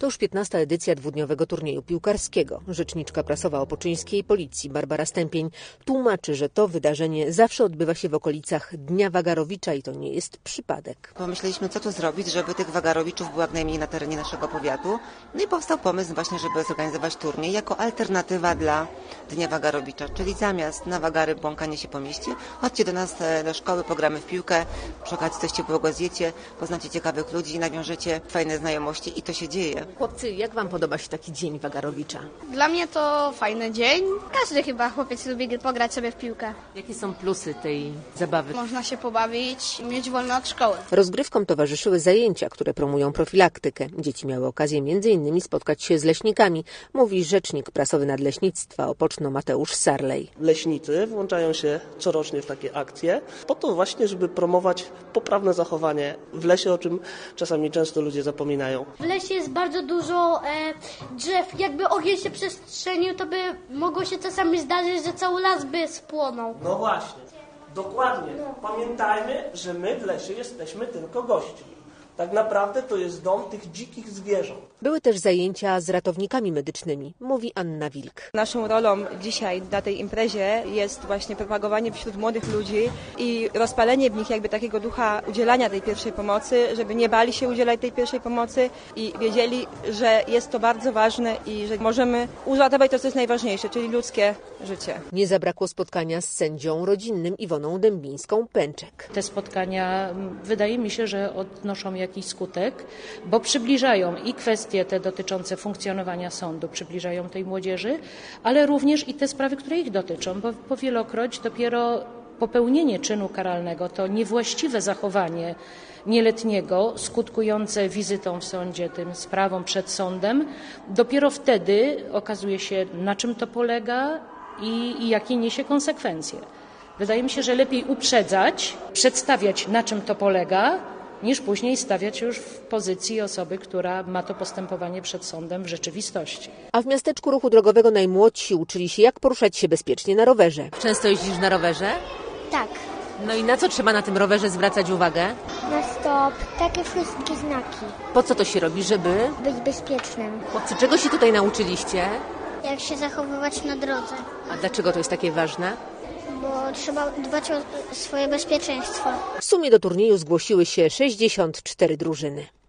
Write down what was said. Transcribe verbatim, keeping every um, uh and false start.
To już piętnasta edycja dwudniowego turnieju piłkarskiego. Rzeczniczka prasowa Opoczyńskiej Policji Barbara Stępień tłumaczy, że to wydarzenie zawsze odbywa się w okolicach Dnia Wagarowicza i to nie jest przypadek. Pomyśleliśmy, co tu zrobić, żeby tych Wagarowiczów było jak najmniej na terenie naszego powiatu. No i powstał pomysł właśnie, żeby zorganizować turniej jako alternatywa dla Dnia Wagarowicza. Czyli zamiast na wagary błąkanie się po mieście, chodźcie do nas do szkoły, pogramy w piłkę, przy okazji coś ciepłego zjecie, poznacie ciekawych ludzi, nawiążecie fajne znajomości i to się dzieje. Chłopcy, jak wam podoba się taki dzień Wagarowicza? Dla mnie to fajny dzień. Każdy chyba chłopiec lubi pograć sobie w piłkę. Jakie są plusy tej zabawy? Można się pobawić, mieć wolno od szkoły. Rozgrywkom towarzyszyły zajęcia, które promują profilaktykę. Dzieci miały okazję między innymi spotkać się z leśnikami, mówi rzecznik prasowy Nadleśnictwa Opoczno Mateusz Sarlej. Leśnicy włączają się corocznie w takie akcje po to właśnie, żeby promować poprawne zachowanie w lesie, o czym czasami często ludzie zapominają. W lesie jest bardzo dużo e, drzew. Jakby ogień się przestrzenił, to by mogło się czasami zdarzyć, że cały las by spłonął. No właśnie, dokładnie. Pamiętajmy, że my w lesie jesteśmy tylko gośćmi. Tak naprawdę to jest dom tych dzikich zwierząt. Były też zajęcia z ratownikami medycznymi, mówi Anna Wilk. Naszą rolą dzisiaj na tej imprezie jest właśnie propagowanie wśród młodych ludzi i rozpalenie w nich jakby takiego ducha udzielania tej pierwszej pomocy, żeby nie bali się udzielać tej pierwszej pomocy i wiedzieli, że jest to bardzo ważne i że możemy uratować to, co jest najważniejsze, czyli ludzkie życie. Nie zabrakło spotkania z sędzią rodzinnym Iwoną Dębińską-Pęczek. Te spotkania wydaje mi się, że odnoszą jakiś skutek, bo przybliżają i kwestie te dotyczące funkcjonowania sądu, przybliżają tej młodzieży, ale również i te sprawy, które ich dotyczą, bo powielokroć dopiero popełnienie czynu karalnego, to niewłaściwe zachowanie nieletniego skutkujące wizytą w sądzie, tym sprawą przed sądem, dopiero wtedy okazuje się, na czym to polega i, i jakie niesie konsekwencje. Wydaje mi się, że lepiej uprzedzać, przedstawiać, na czym to polega, niż później stawiać już w pozycji osoby, która ma to postępowanie przed sądem w rzeczywistości. A w miasteczku ruchu drogowego najmłodsi uczyli się, jak poruszać się bezpiecznie na rowerze. Często jeździsz na rowerze? Tak. No i na co trzeba na tym rowerze zwracać uwagę? Na stop, takie wszystkie znaki. Po co to się robi, żeby... Być bezpiecznym. Chłopcy, czego się tutaj nauczyliście? Jak się zachowywać na drodze. A dlaczego to jest takie ważne? Bo trzeba dbać o swoje bezpieczeństwo. W sumie do turnieju zgłosiły się sześćdziesiąt cztery drużyny.